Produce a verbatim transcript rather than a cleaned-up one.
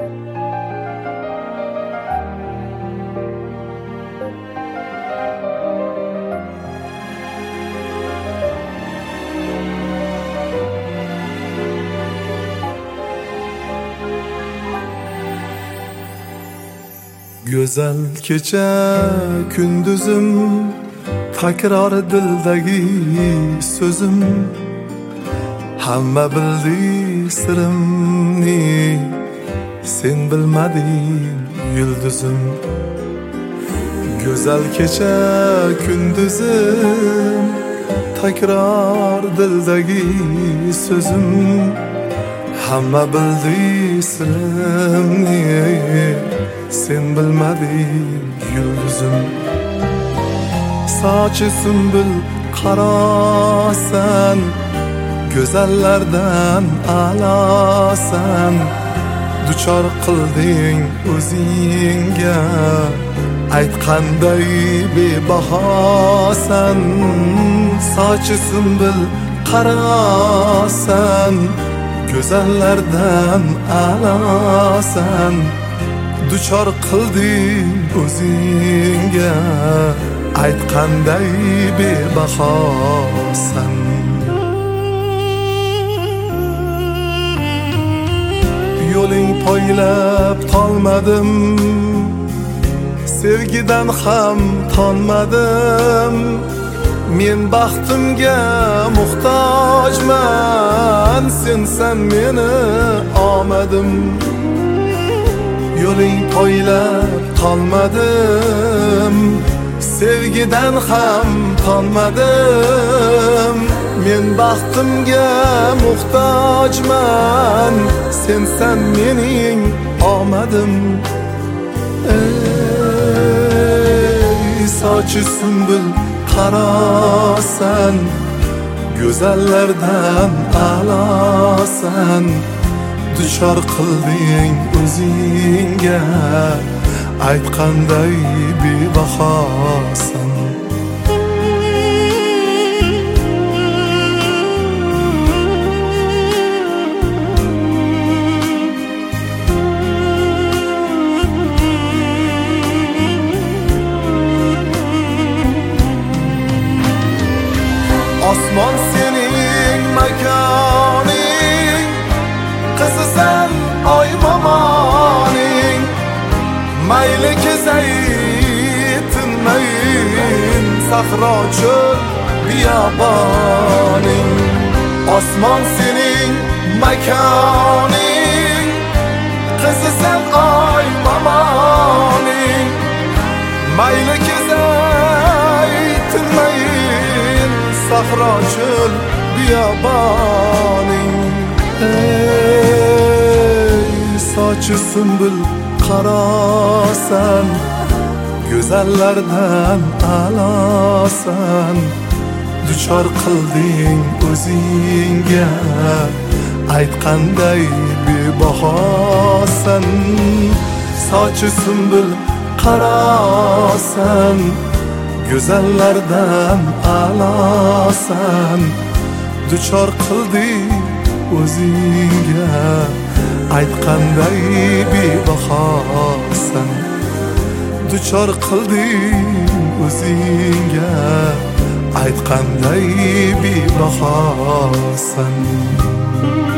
Güzel kecha kunduzim, takrar dildagi so'zim, hamma bildi sirimni, sen bilmading yulduzim. Güzel kecha kunduzim, takrar dildagi so'zim, hamma bildi sirimni, sen bilmading yulduzim. Sochi sumbul qarasan, go'zallardan a'losan, duchor qilding o'zingga, aytqanday bebahosan. Sochi sumbul qarasan, go'zallardan a'losan, duchor qilding o'zingga, aytqanday bebahosan. Yo'ling poylab qolmadim, sevgidan ham tonmadim, men baxtimga muhtojman, sensan meni omadim. Yo'ling poylab qolmadim, sevgidan ham tonmadim, men baxtimga muhtojman, sensan mening omadim. Ey sochi sumbul qarasan, go'zallardan a'losan, duchor qilding o'zingga, aytqanday bebahosan. Osmon sening makoning, qizisan oy momoning, mayli kezaytin mayin, sahro cho'l biyoboning. Osmon sening makoning, qizisan oy momoning, mayli kezaytin mayin, sahro cho'l biyoboning. Ey sochi sumbul qarasan, go'zallardan a'losan, duchor qilding o'zingga, aytqanday bebahosan. Sochi sumbul qarasan, go'zallardan a'losan, duchor qilding o'zingga, aytqanday bebahosan. Duchor qilding o'zingga, aytqanday bebahosan.